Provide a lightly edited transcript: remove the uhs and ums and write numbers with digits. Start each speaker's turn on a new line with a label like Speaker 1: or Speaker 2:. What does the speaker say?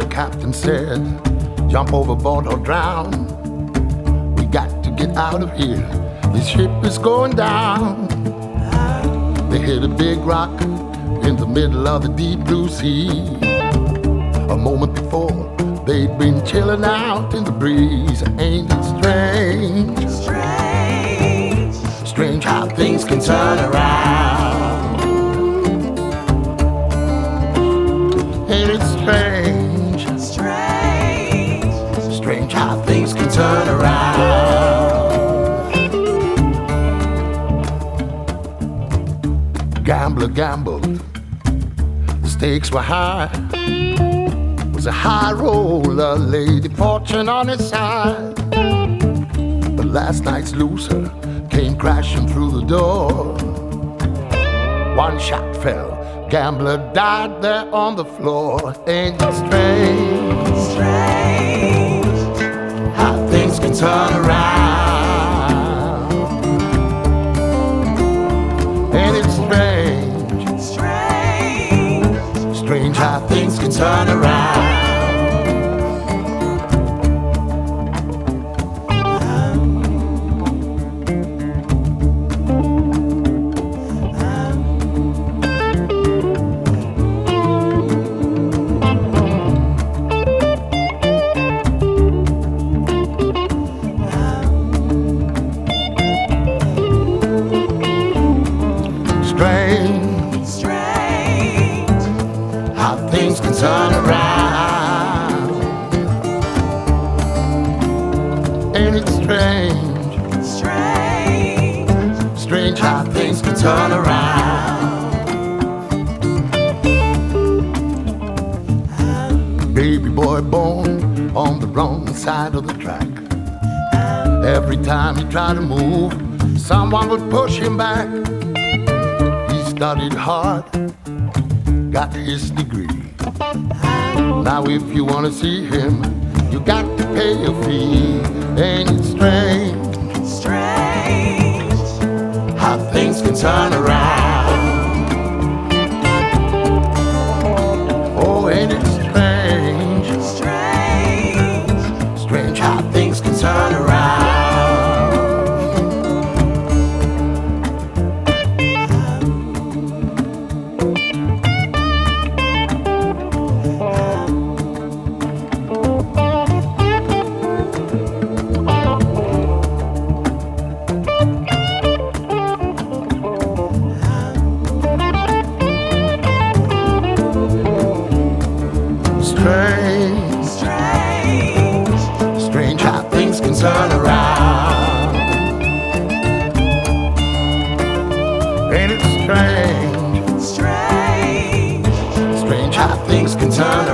Speaker 1: captain said, jump overboard or drown. We got to get out of here. This ship is going down. They hit a big rock in the middle of the deep blue sea. A moment before, they'd been chilling out in the breeze. Ain't it strange?
Speaker 2: Strange.
Speaker 1: Strange how things can turn around. Ain't it strange?
Speaker 2: Strange.
Speaker 1: Strange how things can turn around. Gambler gambled, the stakes were high. Was a high roller, lady fortune on his side. But last night's loser came crashing through the door. One shot fell, gambler died there on the floor. Ain't it strange?
Speaker 2: Strange.
Speaker 1: How things can turn around. Ain't it strange?
Speaker 2: Strange.
Speaker 1: Strange how things can turn around. Strange,
Speaker 2: Strange.
Speaker 1: how things can turn around. Ain't it strange?
Speaker 2: Strange.
Speaker 1: Strange how things can turn around. Baby boy born on the wrong side of the track. Every time he tried to move, someone would push him back. He studied hard, got his degree. Now if you want to see him, you got to pay a fee. Ain't it strange?
Speaker 2: Strange.
Speaker 1: How things can turn around. Oh, ain't it strange?
Speaker 2: Strange.
Speaker 1: Strange how things can turn around. Strange,
Speaker 2: Strange.
Speaker 1: strange how things can turn around. Ain't it strange?
Speaker 2: Strange.
Speaker 1: Strange how things can turn